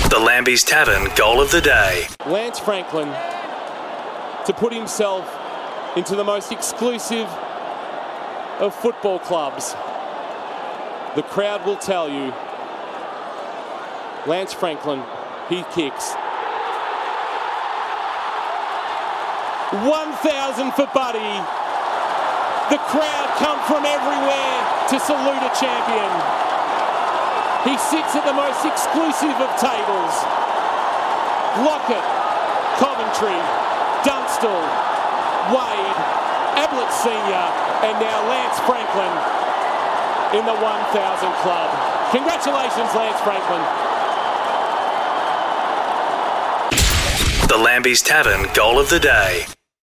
The Lambie's Tavern Goal of the Day. Lance Franklin to put himself into the most exclusive of football clubs. The crowd will tell you. Lance Franklin, he kicks. 1,000 for Buddy. The crowd come from everywhere to salute a champion. He sits at the most exclusive of tables. Lockett, Coventry, Dunstall, Wade, Ablett Senior, and now Lance Franklin in the 1,000 club. Congratulations, Lance Franklin. The Lambie's Tavern Goal of the Day.